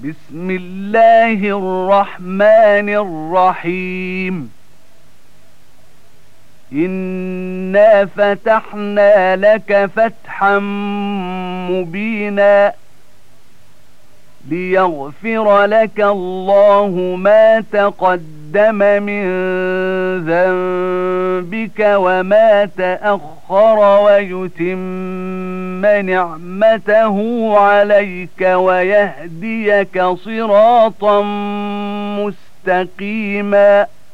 بسم الله الرحمن الرحيم إنا فتحنا لك فتحا مبينا ليغفر لك الله ما تقدم من ذنبك وما تأخر ويتم نعمته عليك ويهديك صراطا مستقيما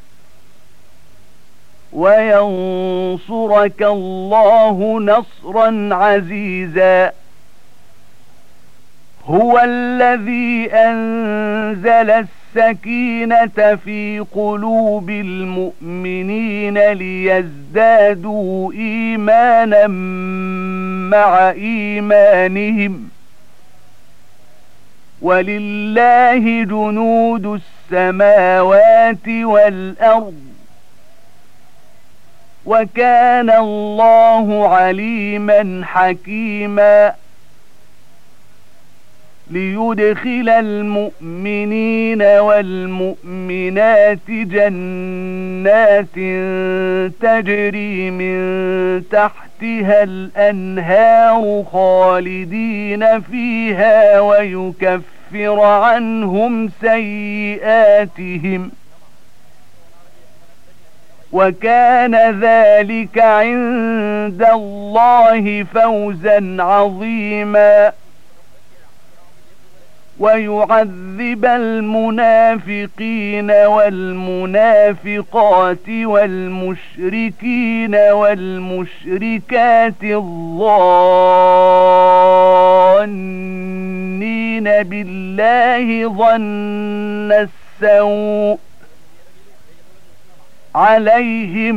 وينصرك الله نصرا عزيزا هو الذي أنزل السكينة في قلوب المؤمنين ليزدادوا إيمانا مع إيمانهم ولله جنود السماوات والأرض وكان الله عليما حكيما ليدخل المؤمنين والمؤمنات جنات تجري من تحتها الأنهار خالدين فيها ويكفر عنهم سيئاتهم وكان ذلك عند الله فوزا عظيما ويعذب المنافقين والمنافقات والمشركين والمشركات الظانين بالله ظن السوء عليهم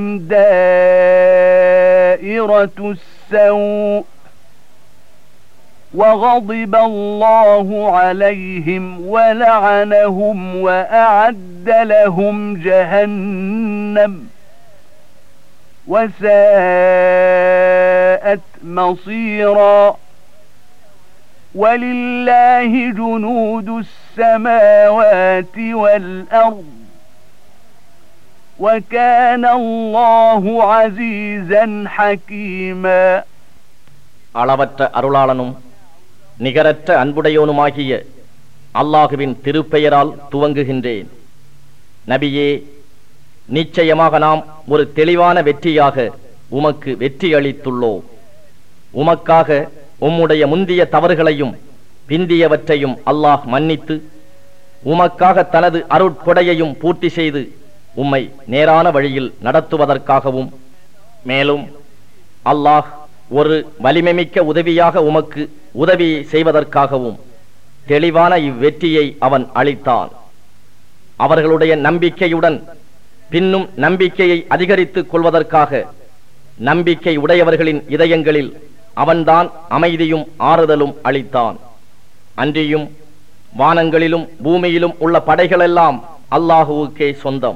دائرة السوء وغضب الله عليهم ولعنهم وأعد لهم جهنم وساءت مصيرا ولله جنود السماوات والأرض وكان الله عزيزا حكيما அளவற்ற அருளாளனும் நிகரற்ற அன்புடையோனுமாகிய அல்லாஹுவின் திருப்பெயரால் துவங்குகின்றேன். நபியே, நிச்சயமாக நாம் ஒரு தெளிவான வெற்றியாக உமக்கு வெற்றி அளித்துள்ளோம். உமக்காக உம்முடைய முந்திய தவறுகளையும் பிந்தியவற்றையும் அல்லாஹ் மன்னித்து உமக்காக தனது அருட்கொடையையும் பூர்த்தி செய்து உம்மை நேரான வழியில் நடத்துவதற்காகவும், மேலும் அல்லாஹ் ஒரு வலிமைமிக்க உதவியாக உமக்கு உதவி செய்வதற்காகவும் தெளிவான இவ்வெற்றியை அவன் அளித்தான். அவர்களுடைய நம்பிக்கையுடன் பின்னும் நம்பிக்கையை அதிகரித்துக் கொள்வதற்காக நம்பிக்கை உடையவர்களின் இதயங்களில் அவன்தான் அமைதியும் ஆறுதலும் அளித்தான். அன்றியும் வானங்களிலும் பூமியிலும் உள்ள படைகளெல்லாம் அல்லாஹுவுக்கே சொந்தம்.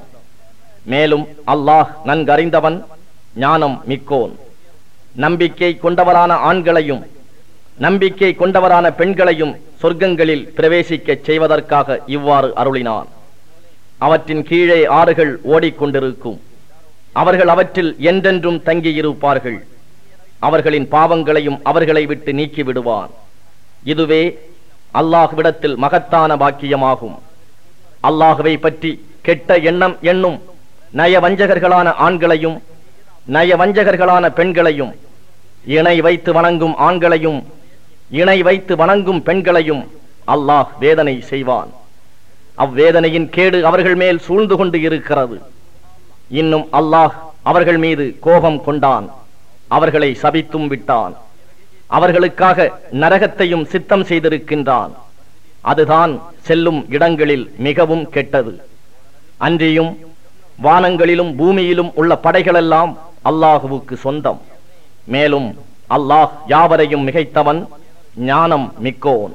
மேலும் அல்லாஹ் நன்கறிந்தவன், ஞானம் மிக்கோன். நம்பிக்கை கொண்டவரான ஆண்களையும் நம்பிக்கை கொண்டவரான பெண்களையும் சொர்க்கங்களில் பிரவேசிக்கச் செய்வதற்காக இவ்வாறு அருளினான். அவற்றின் கீழே ஆறுகள் ஓடிக்கொண்டிருக்கும். அவர்கள் அவற்றில் என்றென்றும் தங்கியிருப்பார்கள். அவர்களின் பாவங்களையும் அவர்களை விட்டு நீக்கிவிடுவான். இதுவே அல்லாஹ்விடத்தில் மகத்தான பாக்கியமாகும். அல்லாஹுவை பற்றி கெட்ட எண்ணம் என்னும் நயவஞ்சகர்களான ஆண்களையும் நயவஞ்சகர்களான பெண்களையும், இணை வைத்து வணங்கும் ஆண்களையும் இணை வைத்து வணங்கும் பெண்களையும் அல்லாஹ் வேதனை செய்வான். அவ்வேதனையின் கேடு அவர்கள் மேல் சூழ்ந்து கொண்டு இருக்கிறது. இன்னும் அல்லாஹ் அவர்கள் மீது கோபம் கொண்டான். அவர்களை சபித்தும் விட்டான். அவர்களுக்காக நரகத்தையும் சித்தம் செய்திருக்கின்றான். அதுதான் செல்லும் இடங்களில் மிகவும் கெட்டது. அன்றியும் வானங்களிலும் பூமியிலும் உள்ள படைகளெல்லாம் அல்லாஹுவுக்கு சொந்தம். மேலும் அல்லாஹ் யாவரையும் மிகைத்தவன், ஞானம் மிக்கோன்.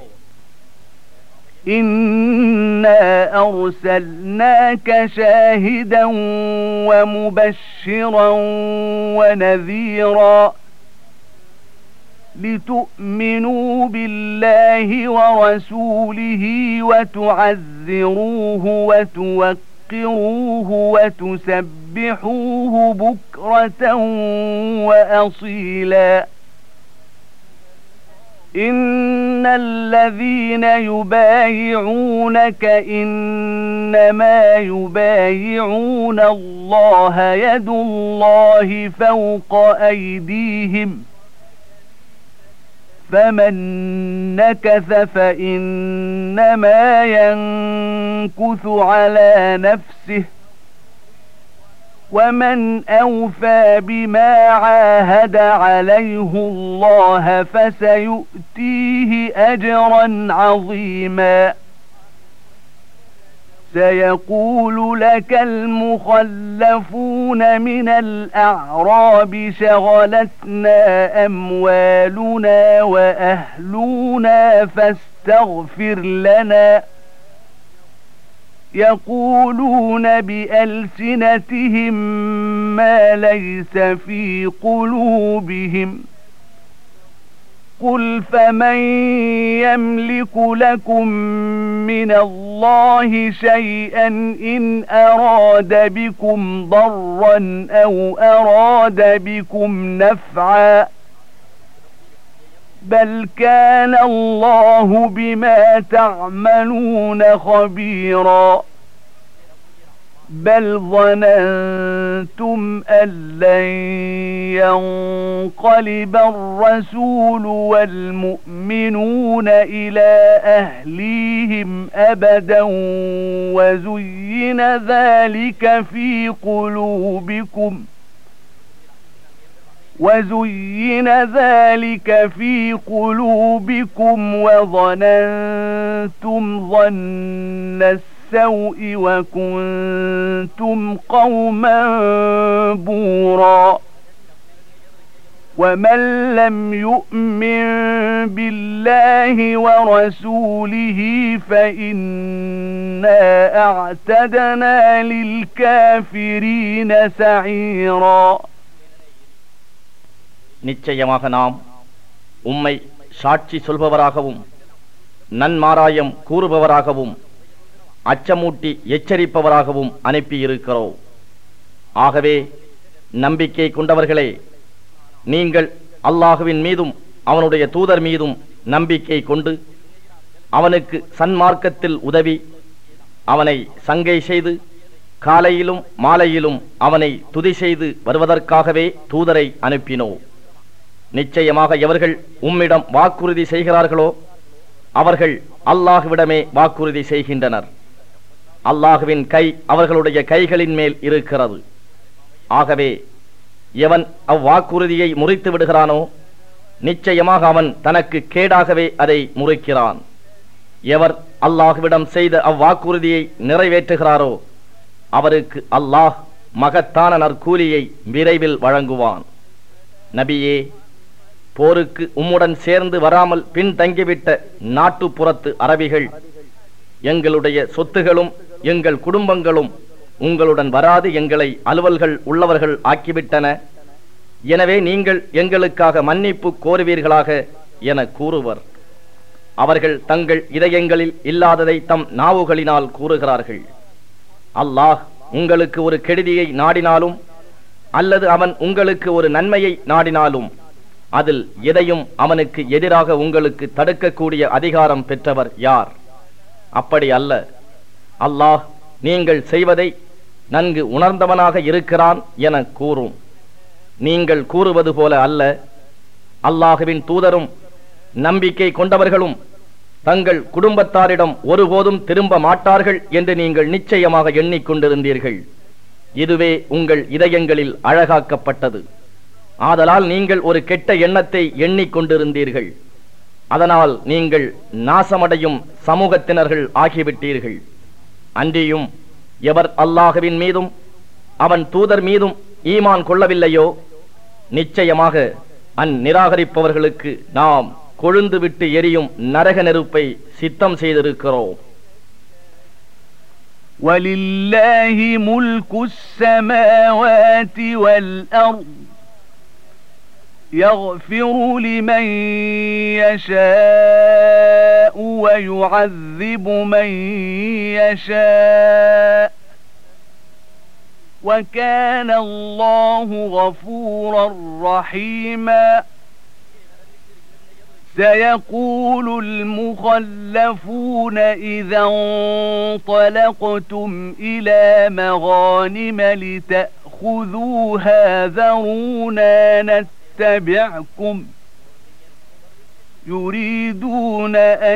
إنا أرسلناك شاهدا ومبشرا ونذيرا لتؤمنوا بالله ورسوله وتعزروه وتوقروه وتسبحوه بكرة وأصيلا إن الذين يبايعونك إنما يبايعون الله يد الله فوق أيديهم فمن نكث فإنما ينكث على نفسه ومن أوفى بما عاهد عليه الله فسيؤتيه أجرا عظيما سيقول لك المخلفون من الأعراب شغلتنا أموالنا وأهلنا فاستغفر لنا يقولون بألسنتهم ما ليس في قلوبهم قل فمن يملك لكم من الله شيئا إن أراد بكم ضرا أو أراد بكم نفعا بل كان الله بما تعملون خبيرا بل ظننتم أن لن ينقلب الرسول والمؤمنون إلى أهليهم أبدا وزين ذلك في قلوبكم وظننتم ظن السوء وكنتم قوما بورا ومن لم يؤمن بالله ورسوله فإنا أعتدنا للكافرين سعيرا நிச்சயமாக நாம் உம்மை சாட்சி சொல்பவராகவும் நன்மாராயம் கூறுபவராகவும் அச்சமூட்டி எச்சரிப்பவராகவும் அனுப்பியிருக்கிறோம். ஆகவே நம்பிக்கை கொண்டவர்களே, நீங்கள் அல்லாஹுவின் மீதும் அவனுடைய தூதர் மீதும் நம்பிக்கை கொண்டு அவனுக்கு சன்மார்க்கத்தில் உதவி அவனை சங்கை செய்து காலையிலும் மாலையிலும் அவனை துதி செய்து வருவதற்காகவே தூதரை அனுப்பினோம். நிச்சயமாக எவர்கள் உம்மிடம் வாக்குறுதி செய்கிறார்களோ அவர்கள் அல்லாஹுவிடமே வாக்குறுதி செய்கின்றனர். அல்லாஹுவின் கை அவர்களுடைய கைகளின் மேல் இருக்கிறது. ஆகவே எவன் அவ்வாக்குறுதியை முறித்து விடுகிறானோ நிச்சயமாக அவன் தனக்கு கேடாகவே அதை முறிக்கிறான். எவர் அல்லாஹுவிடம் செய்த அவ்வாக்குறுதியை நிறைவேற்றுகிறாரோ அவருக்கு அல்லாஹ் மகத்தான நற்கூலியை விரைவில் வழங்குவான். நபியே, போருக்கு உம்முடன் சேர்ந்து வராமல் பின்தங்கிவிட்ட நாட்டுப்புறத்து அரபிகள் எங்களுடைய சொத்துகளும் எங்கள் குடும்பங்களும் உங்களுடன் வராது எங்களை அலுவல்கள் உள்ளவர்கள் ஆக்கிவிட்டன. எனவே நீங்கள் எங்களுக்காக மன்னிப்பு கோருவீர்களாக என கூறுவர். அவர்கள் தங்கள் இதயங்களில் இல்லாததை தம் நாவுகளினால் கூறுகிறார்கள். அல்லாஹ் உங்களுக்கு ஒரு கெடுதியை நாடினாலும் அல்லது அவன் உங்களுக்கு ஒரு நன்மையை நாடினாலும் அதில் எதையும் அவனுக்கு எதிராக உங்களுக்கு தடுக்கக்கூடிய அதிகாரம் பெற்றவர் யார்? அப்படி அல்ல. அல்லாஹ் நீங்கள் செய்வதை நன்கு உணர்ந்தவனாக இருக்கிறான் என கூறும். நீங்கள் கூறுவது போல அல்ல. அல்லாஹுவின் தூதரும் நம்பிக்கை கொண்டவர்களும் தங்கள் குடும்பத்தாரிடம் ஒருபோதும் திரும்ப மாட்டார்கள் என்று நீங்கள் நிச்சயமாக எண்ணிக்கொண்டிருந்தீர்கள். இதுவே உங்கள் இதயங்களில் அழகாக்கப்பட்டது. ஆதலால் நீங்கள் ஒரு கெட்ட எண்ணத்தை எண்ணிக்கொண்டிருந்தீர்கள். அதனால் நீங்கள் நாசமடையும் சமூகத்தினர்கள் ஆகிவிட்டீர்கள். அன்றியும் எவர் அல்லாஹுவின் மீதும் அவன் தூதர் மீதும் ஈமான் கொள்ளவில்லையோ நிச்சயமாக அந்நிராகரிப்பவர்களுக்கு நாம் கொழுந்து விட்டு எரியும் நரக நெருப்பை சித்தம் செய்திருக்கிறோம். وَلِلَّهِ مُلْكُ السَّمَاوَاتِ وَالْأَرْضِ يغفر لمن يشاء ويعذب من يشاء وكان الله غفورا رحيما سيقول المخلفون إذا انطلقتم إلى مغانم لتأخذوها ذرونا نتبعكم يريدون أن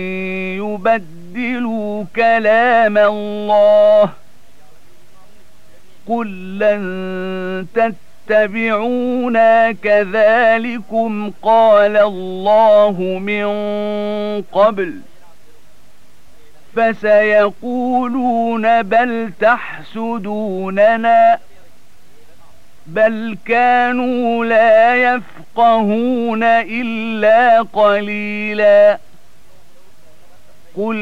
يبدلوا كلام الله قل لن تتبعونا كذلكم قال الله من قبل فسيقولون بل تحسدوننا بل كانوا لا يفقهون إلا قليلا قل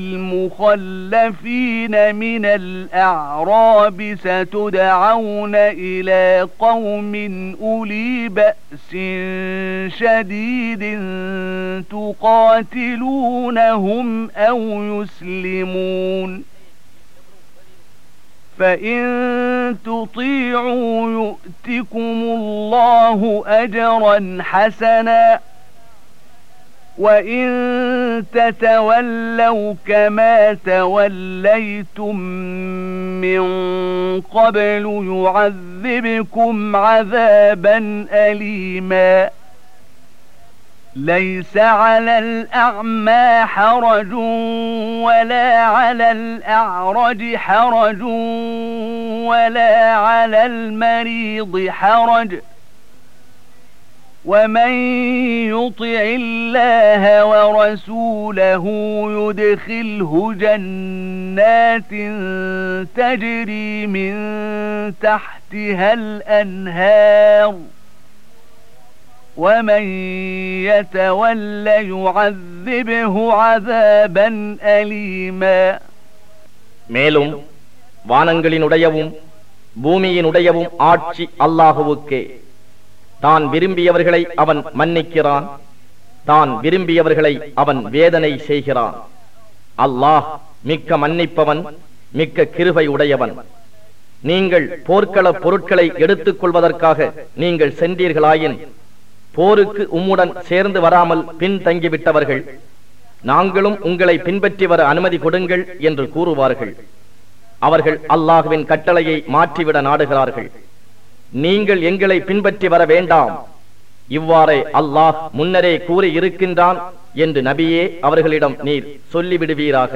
للمخلفين من الأعراب ستدعون إلى قوم أولي بأس شديد تقاتلونهم أو يسلمون فإن تطيعوا يؤتكم الله أجرا حسنا وإن تتولوا كما توليتم من قبل يعذبكم عذابا أليما ليس على الأعمى حرج ولا على الأعرج حرج ولا على المريض حرج ومن يطع الله ورسوله يدخله جنات تجري من تحتها الأنهار ومن يتول يعذبه عذابا أليما மேலும் வானங்களினுடையவும் பூமியினுடையவும் ஆட்சி அல்லாஹுவுக்கே. தான் விரும்பியவர்களை அவன் மன்னிக்கிறான், தான் விரும்பியவர்களை அவன் வேதனை செய்கிறான். அல்லாஹ் மிக்க மன்னிப்பவன், மிக்க கிருபை உடையவன். நீங்கள் போர்க்கள பொருட்களை எடுத்துக் கொள்வதற்காக நீங்கள் சென்றீர்களாயின் போருக்கு உம்முடன் சேர்ந்து வராமல் பின் தங்கிவிட்டவர்கள் நாங்களும் உங்களை பின்பற்றி வர அனுமதி கொடுங்கள் என்று கூறுவார்கள். அவர்கள் அல்லாஹ்வின் கட்டளையை மாற்றிவிட நாடுகிறார்கள். நீங்கள் எங்களை பின்பற்றி வர வேண்டாம், இவ்வாறே அல்லாஹ் முன்னரே கூறி இருக்கின்றான் என்று நபியே அவர்களிடம் நீர் சொல்லிவிடுவீராக.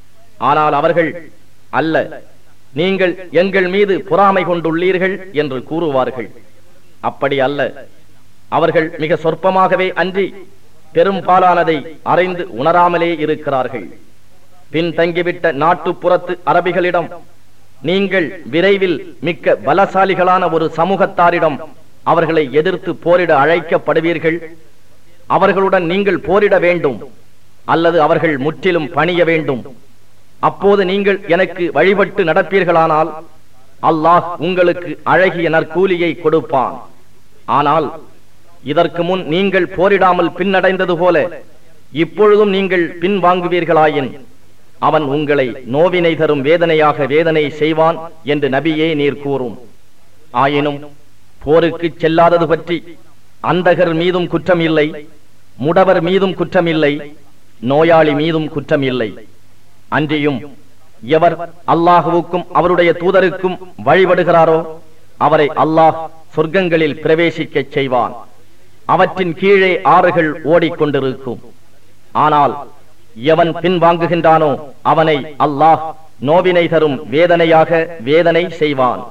ஆனால் அவர்கள் அல்ல, நீங்கள் எங்கள் மீது பொறாமை கொண்டுள்ளீர்கள் என்று கூறுவார்கள். அப்படி அல்ல, அவர்கள் மிக சொற்பமாகவே அன்றி பெரும்பாலானதை அறிந்து உணராமலே இருக்கிறார்கள். பின் தங்கிவிட்ட நாட்டுப்புறத்து அரபிகளிடம் நீங்கள் விரைவில் மிக்க பலசாலிகளான ஒரு சமூகத்தாரிடம் அவர்களை எதிர்த்து போரிட அழைக்கப்படுவீர்கள். அவர்களுடன் நீங்கள் போரிட வேண்டும் அல்லது அவர்கள் முற்றிலும் பணிய வேண்டும். அப்போது நீங்கள் எனக்கு வழிபட்டு நடப்பீர்களானால் அல்லாஹ் உங்களுக்கு அழகிய நற்கூலியை கொடுப்பான். ஆனால் இதற்கு முன் நீங்கள் போரிடாமல் பின்னடைந்தது போல இப்பொழுதும் நீங்கள் பின் வாங்குவீர்களாயின் அவன் உங்களை நோவினை தரும் வேதனையாக வேதனை செய்வான் என்று நபியே நீர் கூறும். ஆயினும் போருக்கு செல்லாதது பற்றி அந்தகர் மீதும் குற்றம் இல்லை, முடவர் மீதும் குற்றம் இல்லை, நோயாளி மீதும் குற்றம் இல்லை. அன்றியும் எவர் அல்லாஹுவுக்கும் அவருடைய தூதருக்கும் வழிபடுகிறாரோ அவரை அல்லாஹ் சொர்க்கங்களில் பிரவேசிக்க செய்வான். அவற்றின் கீழே ஆறுகள் ஓடிக்கொண்டிருக்கும். ஆனால் எவன் பின் வாங்குகின்றானோ அவனை அல்லாஹ் நோவினை தரும் வேதனையாக வேதனை செய்வான்.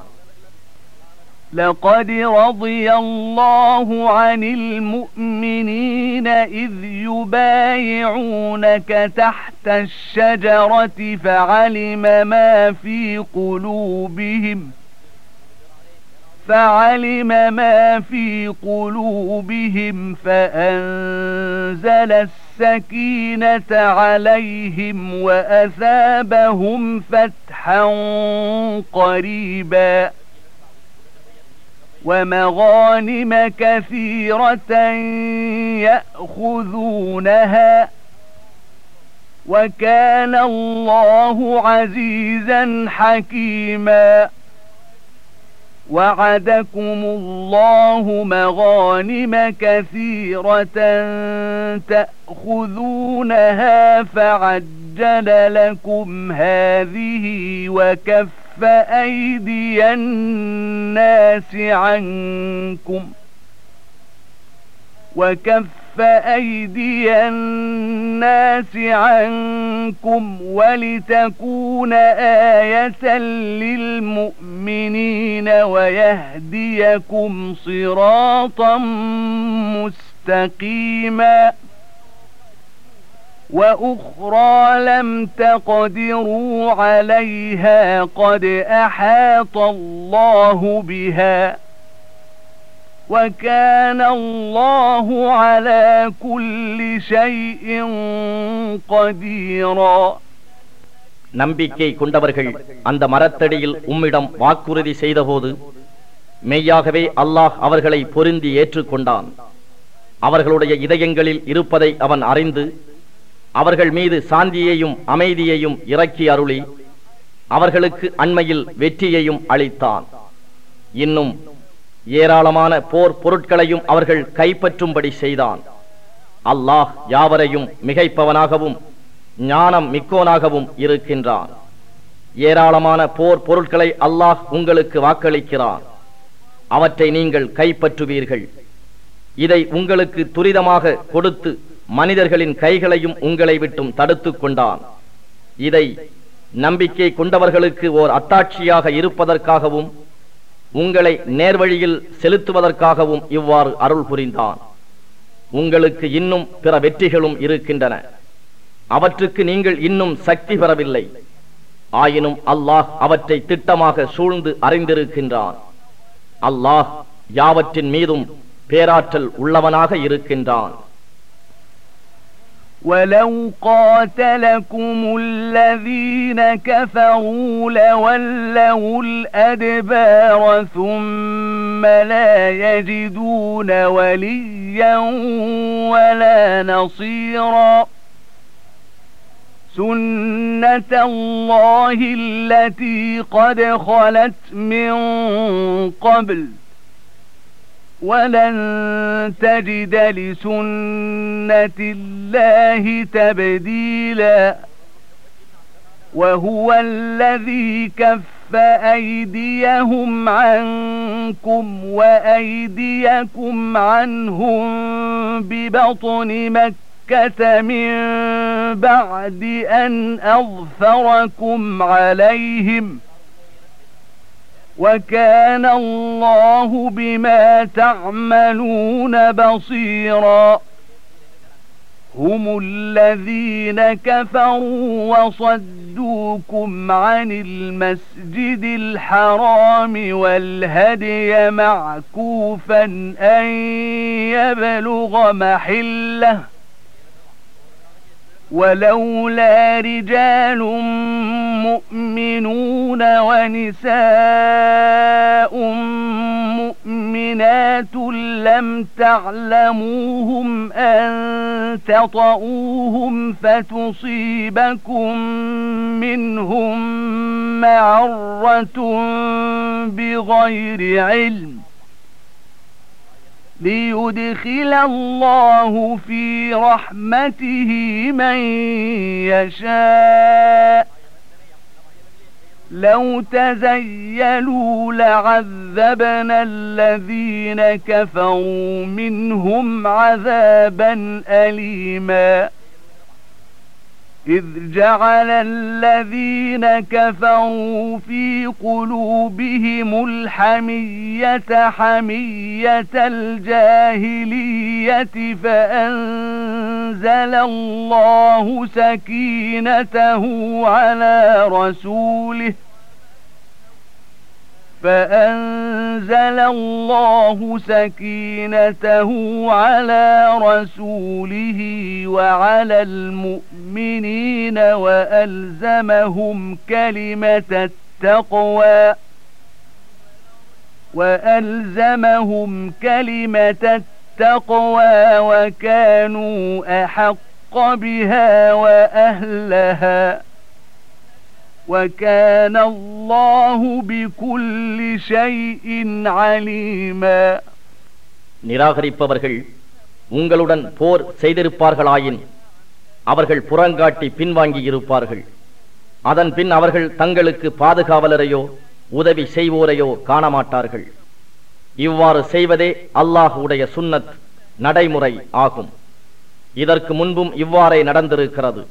لقد رضي الله عن المؤمنين إذ يبايعونك تحت الشجرة فعلم ما في قلوبهم فأنزل السكينة عليهم وأثابهم فتحا قريبا ومغانم كثيرة يأخذونها وكان الله عزيزا حكيما وعدكم الله مغانم كثيرة تأخذونها فعجل لكم هذه وكف أيدي الناس عنكم ولتكون آية للمؤمنين ويهديكم صراطا مستقيما وأخرى لم تقدروا عليها قد أحاط الله بها وكان الله على كل شيء قديرا. நம்பிக்கை கொண்டவர்கள் அந்த மரத்தடியில் உம்மிடம் வாக்குறுதி செய்தபோது மெய்யாகவே அல்லாஹ் அவர்களை பொருந்தி ஏற்றுக்கொண்டான். அவர்களுடைய இதயங்களில் இருப்பதை அவன் அறிந்து அவர்கள் மீது சாந்தியையும் அமைதியையும் இறக்கி அருளி அவர்களுக்கு அண்மையில் வெற்றியையும் அளித்தான். இன்னும் ஏராளமான போர் பொருட்களையும் அவர்கள் கைப்பற்றும்படி செய்தான். அல்லாஹ் யாவரையும் மிகைப்பவனாகவும் ஞானம் மிக்கோனாகவும் இருக்கின்றான். ஏராளமான போர் பொருட்களை அல்லாஹ் உங்களுக்கு வாக்களிக்கிறான். அவற்றை நீங்கள் கைப்பற்றுவீர்கள். இதை உங்களுக்கு துரிதமாக கொடுத்து மனிதர்களின் கைகளையும் உங்களை விட்டும் தடுத்து கொண்டான். இதை நம்பிக்கை கொண்டவர்களுக்கு ஓர் அத்தாட்சியாக இருப்பதற்காகவும் உங்களை நேர்வழியில் செலுத்துவதற்காகவும் இவ்வாறு அருள் புரிந்தான். உங்களுக்கு இன்னும் பிற வெற்றிகளும் இருக்கின்றன. அவற்றுக்கு நீங்கள் இன்னும் சக்தி பெறவில்லை. ஆயினும் அல்லாஹ் அவற்றை திட்டமாக சூழ்ந்து அறிந்திருக்கின்றான். அல்லாஹ் யாவற்றின் மீதும் பேராற்றல் உள்ளவனாக இருக்கின்றான். وَلَوْ قَاتَلَكُمُ الَّذِينَ كَفَرُوا لَوَلَّوُا الْأَدْبَارَ ثُمَّ لَا يَجِدُونَ وَلِيًّا وَلَا نَصِيرًا سُنَّةَ اللَّهِ الَّتِي قَدْ خَلَتْ مِنْ قَبْلُ وَلَنْ تَجِدَ لِسُنَّةِ اللَّهِ تَبْدِيلًا وَهُوَ الَّذِي كَفَّ أَيْدِيَهُمْ عَنْكُمْ وَأَيْدِيَكُمْ عَنْهُمْ بِبَطْنِ مَكَّةَ مِنْ بَعْدِ أَنْ أَظْفَرَكُمْ عَلَيْهِمْ وَكَانَ اللَّهُ بِمَا تَعْمَلُونَ بَصِيرًا. هُمُ الَّذِينَ كَفَرُوا وَصَدُّوكُمْ عَنِ الْمَسْجِدِ الْحَرَامِ وَالْهَدْيَ مَعْكُوفًا أَنْ يَبْلُغَ مَحِلَّهُ وَلَوْلَا رِجَالٌ مُؤْمِنُونَ وَنِسَاءٌ مُؤْمِنَاتٌ لَمْ تَعْلَمُوهُمْ أَنْ تَطَئُوهُمْ فَتُصِيبَكُمْ مِنْهُمْ مَعَرَّةٌ بِغَيْرِ عِلْمٍ لِيُدْخِلَ اللَّهُ فِي رَحْمَتِهِ مَنْ يَشَاءُ لَوْ تَزَيَّلُوا لَعَذَّبْنَا الَّذِينَ كَفَرُوا مِنْهُمْ عَذَابًا أَلِيمًا إِذْ جَعَلَ الَّذِينَ كَفَرُوا فِي قُلُوبِهِمُ الْحَمِيَّةَ حَمِيَّةَ الْجَاهِلِيَّةِ فَأَنزَلَ اللَّهُ سَكِينَتَهُ على رسوله وعلى المؤمنين وألزمهم كلمة التقوى وألزمهم كلمة التقوى وكانوا أحق بها وأهلها وكان الله بكل شيء عليما. நிராகரிப்பவர்கள் உங்களுடன் போர் செய்திருப்பார்களாயின் அவர்கள் புறங்காட்டி பின்வாங்கி இருப்பார்கள். அதன் பின் அவர்கள் தங்களுக்கு பாதுகாவலரையோ உதவி செய்வோரையோ காணமாட்டார்கள். இவ்வாறு செய்வதே அல்லாஹுடைய சுன்னத் நடைமுறை ஆகும். இதற்கு முன்பும் இவ்வாறே நடந்திருக்கிறது.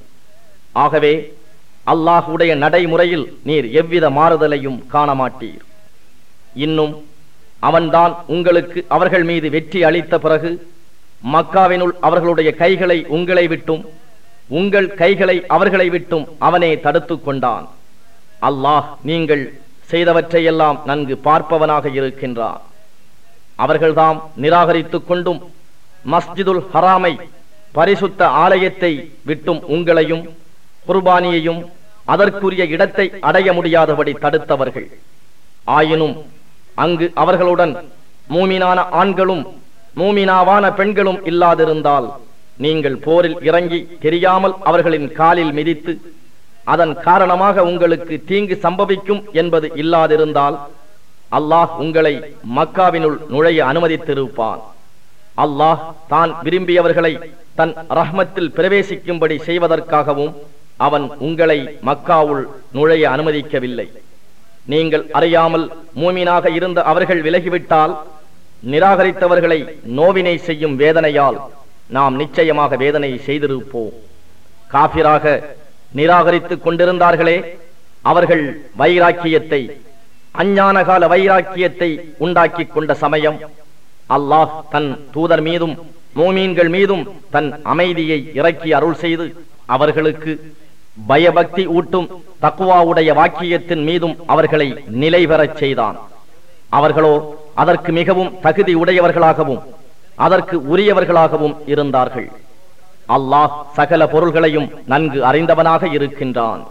ஆகவே அல்லாஹுடைய நடைமுறையில் நீர் எவ்வித மாறுதலையும் காணமாட்டீர். இன்னும் அவன்தான் உங்களுக்கு அவர்கள் மீது வெற்றி அளித்த பிறகு மக்காவினுள் அவர்களுடைய கைகளை உங்களை விட்டும் உங்கள் கைகளை அவர்களை விட்டும் அவனே தடுத்து கொண்டான். அல்லாஹ் நீங்கள் செய்தவற்றையெல்லாம் நன்கு பார்ப்பவனாக இருக்கின்றான். அவர்கள்தாம் நிராகரித்துக் கொண்டும் மஸ்ஜிதுல் ஹராமை பரிசுத்த ஆலயத்தை விட்டும் உங்களையும் குர்பானியையும் அதற்குரிய இடத்தை அடைய முடியாதபடி தடுத்தவர்கள். ஆயினும் அங்கு அவர்களுடன் மூமினான ஆண்களும் மூமினாவான பெண்களும் இல்லாதிருந்தால் நீங்கள் போரில் இறங்கி தெரியாமல் அவர்களின் காலில் மிதித்து அதன் காரணமாக உங்களுக்கு தீங்கு சம்பவிக்கும் என்பது இல்லாதிருந்தால் அல்லாஹ் உங்களை மக்காவினுள் நுழைய அனுமதித்திருப்பான். அல்லாஹ் தான் விரும்பியவர்களை தன் ரஹ்மத்தில் பிரவேசிக்கும்படி செய்வதற்காகவும் அவன் உங்களை மக்காவுள் நுழைய அனுமதிக்கவில்லை. நீங்கள் அறியாமல் மூமினாக இருந்த அவர்கள் விலகிவிட்டால் நிராகரித்தவர்களை நோவினை செய்யும் வேதனையால் நாம் நிச்சயமாக வேதனை செய்திருப்போம். காபிராக நிராகரித்துக் கொண்டிருந்தார்களே, அவர்கள் வைராக்கியத்தை அஞ்ஞானகால வைராக்கியத்தை உண்டாக்கி கொண்ட சமயம் அல்லாஹ் தன் தூதர் மீதும் மூமீன்கள் மீதும் தன் அமைதியை இறக்கி அருள் செய்து அவர்களுக்கு பயபக்தி ஊட்டும் தக்வாவுடைய வாக்கியத்தின் மீதும் அவர்களை நிலை பெறச் செய்தான். அவர்களோ அதற்கு மிகவும் தகுதி உடையவர்களாகவும் அதற்கு உரியவர்களாகவும் இருந்தார்கள். அல்லாஹ் சகல பொருள்களையும் நன்கு அறிந்தவனாக இருக்கின்றான்.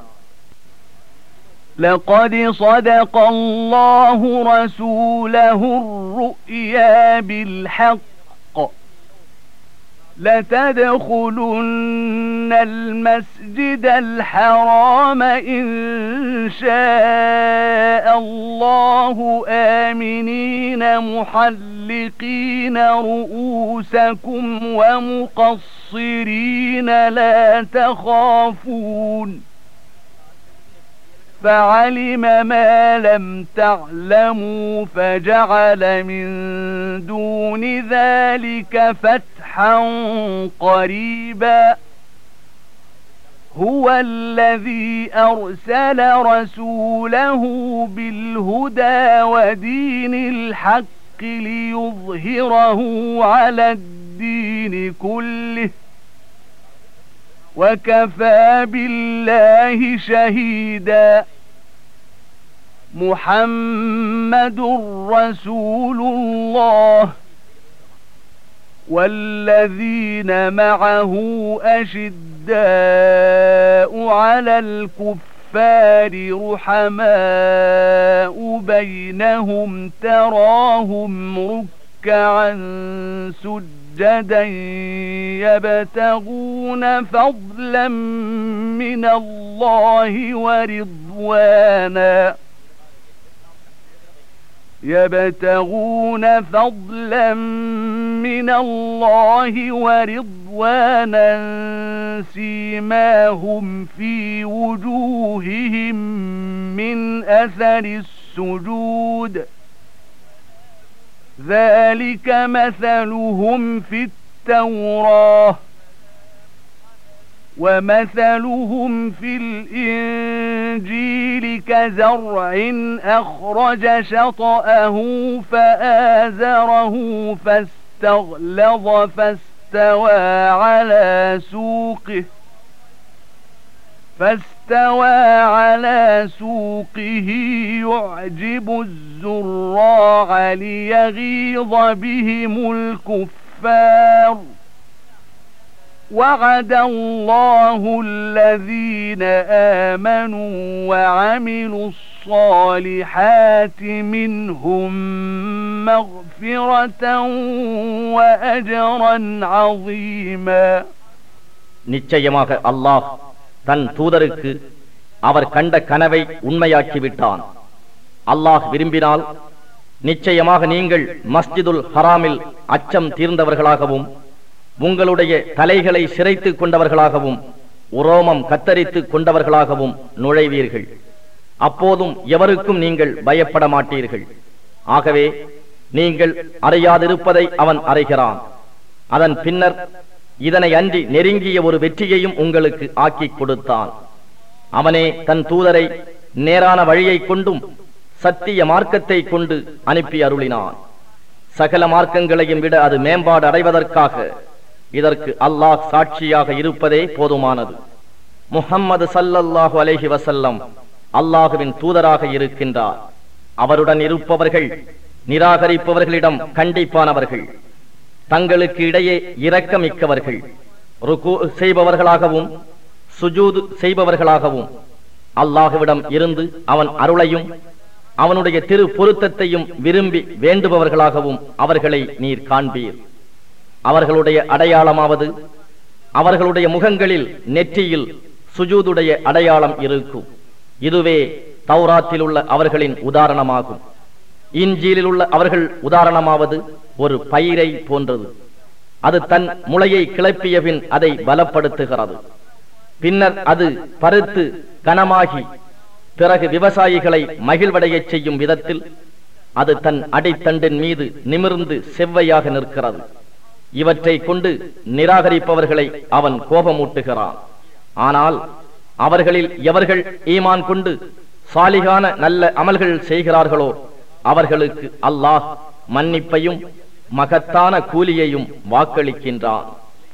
لقد صدق الله رسوله الرؤيا بالحق لتدخلن المسجد الحرام إن شاء الله آمنين محلقين رؤوسكم ومقصرين لا تخافون فعلم ما لم تعلموا فجعل من دون ذلك فتحا قريبا هو الذي أرسل رسوله بالهدى ودين الحق ليظهره على الدين كله وكفى بالله شهيدا محمد رسول الله والذين معه أشداء على الكفار رحماء بينهم تراهم ركعا سجدا يبتغون فضلا من الله ورضوانا سيماهم في وجوههم من أثر السجود ذلك مثلهم في التوراة ومثلهم في الإنجيل كزرع أخرج شطأه فآزره فاستغلظ فاستوى على سوقه يعجب الزراع ليغيظ بهم الكفار وعد الله الذين آمنوا وعملوا الصالحات الصالحات منهم مغفرة وأجرا عظيما. நிச்சயமாக அல்லாஹ் தன் தூதருக்கு அவர் கண்ட கனவை உண்மையாக்கிவிட்டான். அல்லாஹ் விரும்பினால் நிச்சயமாக நீங்கள் மஸ்ஜிதுல் ஹராமில் அச்சம் தீர்ந்தவர்களாகவும் உங்களுடைய தலைகளை சிரைத்துக் கொண்டவர்களாகவும் உரோமம் கத்தரித்துக் கொண்டவர்களாகவும் நுழைவீர்கள். அப்போதும் எவருக்கும் நீங்கள் பயப்பட மாட்டீர்கள். ஆகவே நீங்கள் அறியாதிருப்பதை அவன் அறிகிறான். அதன் பின்னர் இதனை அன்றி நெருங்கிய ஒரு வெற்றியையும் உங்களுக்கு ஆக்கிக் கொடுத்தான். அவனே தன் தூதரை நேரான வழியை கொண்டும் சத்திய மார்க்கத்தை கொண்டு அனுப்பி அருளினான். சகல மார்க்கங்களையும் விட அது மேம்பாடு அடைவதற்காக இதற்கு அல்லாஹ் சாட்சியாக இருப்பதே போதுமானது. முஹம்மது ஸல்லல்லாஹு அலைஹி வஸல்லம் அல்லாஹுவின் தூதராக இருக்கின்றார். அவருடன் இருப்பவர்கள் நிராகரிப்பவர்களிடம் கண்டிப்பானவர்கள், தங்களுக்கு இடையே இரக்கமிக்கவர்கள், ருக்கு செய்பவர்களாகவும் சுஜூது செய்பவர்களாகவும் அல்லாஹுவிடம் இருந்து அவன் அருளையும் அவனுடைய திரு பொருத்தத்தையும் விரும்பி வேண்டுபவர்களாகவும் அவர்களை நீர் காண்பீர். அவர்களுடைய அடையாளமாவது அவர்களுடைய முகங்களில் நெற்றியில் சுஜூதுடைய அடையாளம் இருக்கும். இதுவே தௌராத்தில் உள்ள அவர்களின் உதாரணமாகும். இன்ஜீலில் உள்ள அவர்கள் உதாரணமாவது ஒரு பயிரை போன்றது. அது தன் முளையை கிளப்பிய பின் அதை பலப்படுத்துகிறது. பின்னர் அது பருத்து கனமாகி பிறகு விவசாயிகளை மகிழ்வடைய செய்யும் விதத்தில் அது தன் அடித்தண்டின் மீது நிமிர்ந்து செவ்வையாக நிற்கிறது. இவற்றை கொண்டு நிராகரிப்பவர்களை அவன் கோபமூட்டுகிறான். ஆனால் அவர்களில் எவர்கள் ஈமான் கொண்டு சாலிகான நல்ல அமல்கள் செய்கிறார்களோ அவர்களுக்கு அல்லாஹ் மன்னிப்பையும் மகத்தான கூலியையும் வாக்களிக்கின்றான்.